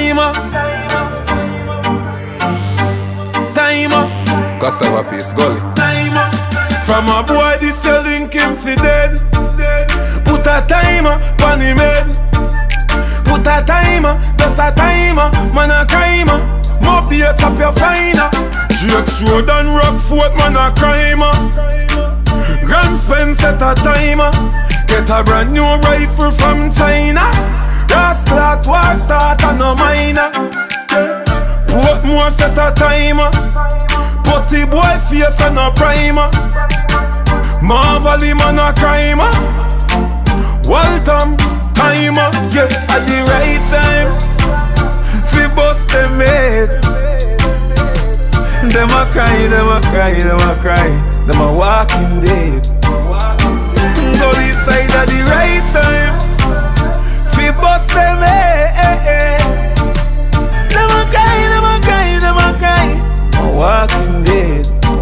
Timer. Cassava piece, gully. Timer. From a boy this a link him fi dead. Put a timer pon him head. Put a timer, just a timer. Man a crimer, mob the chop your finer. Drake's Road and Rockfort, man a crimer. Grand Spence set a timer. Get a brand new rifle from China. Rascal war start and no minor. Portmore set a timer. Putty boy face and a primer. Marvelly man a crimer. Waltham timer. Yeah, at the right time fi bust them head. Them a cry, them a cry, them a cry. Them a walking dead. Go this side at the right time fi bust them head. Them a cry, them a cry, them a cry. Walking dead.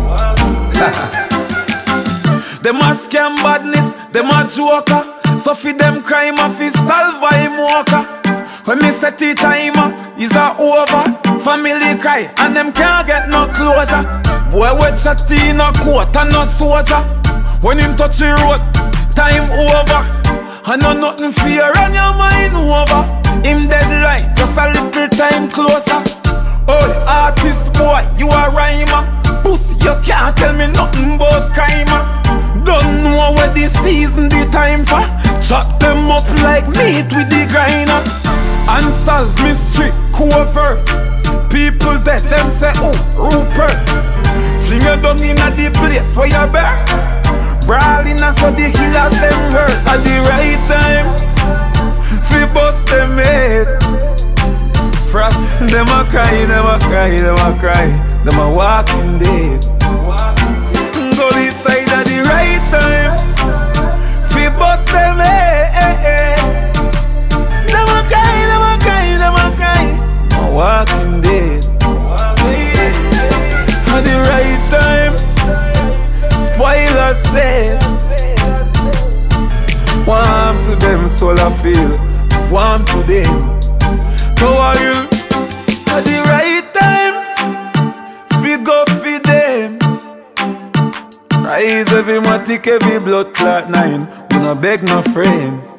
Them a scam badness, them a joker. So fi them crime a fi solve by him walker. When me set the timer, is a over. Family cry and them can't get no closure. Boy we chatty in a coat and no soldier. When him touch the road, time over. I know nothing fear and your mind over. Him deadline, just a little time closer. Oh, artist boy, you a rhymer. Pussy, you can't tell me nothing about crime. Don't know where the season, the time for. Chop them up like meat with the grinder. Unsolved mystery, covert. People dead, them say, oh, Rupert. Fling you down in a the place where you bear. Brawling and so the killers them hurt. At the right time, fi bust them head. Frost, them a cry, them a cry, them a cry. Them a walking dead. Go this side at the right time fi bust them head. Them a cry, them a cry, them a cry. A walking dead. At the right time, spoiler said. Warm to them, soul I feel. Warm to them. Tower Hill. At the right time, fi go fi them. Rise every matic, every blood clot 9. We no beg no friend.